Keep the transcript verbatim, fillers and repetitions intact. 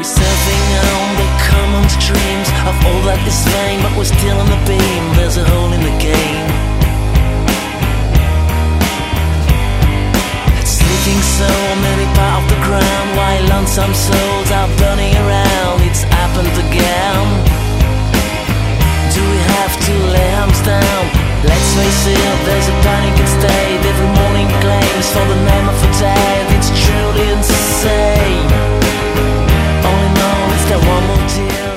We're surfing on the common streams of all that is vain, but we're still on the beam. There's a hole in the game. It's leaking so many part of the ground, while lonesome souls are burning around.